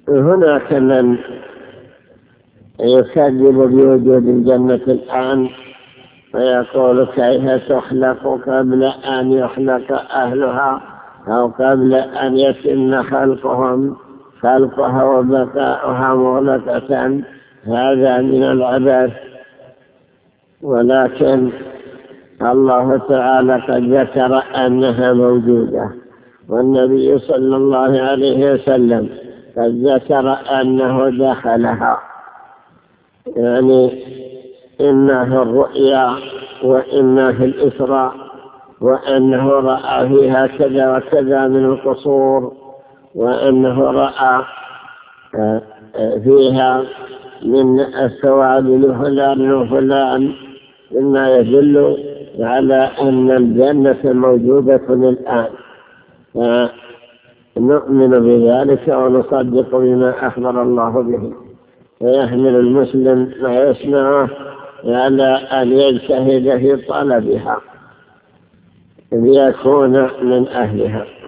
هناك من يكذب بوجود الجنة الآن ويقول كيف تخلق قبل أن يخلق أهلها أو قبل أن يتم خلقها وبقاؤها مغلقة. هذا من العبث، ولكن الله تعالى قد ذكر أنها موجودة، والنبي صلى الله عليه وسلم قد ذكر أنه دخلها، يعني إنه الرؤيا وإنه في الإسراء، وأنه رأى فيها كذا وكذا من القصور، وأنه رأى فيها من الثواب لفلان وفلان، مما يدل على أن الجنة موجودة الآن. نؤمن بذلك ونصدق بما أخبر الله به، ويحمل المسلم ما يسمعه على أن يجتهد في طلبها ليكون من أهلها.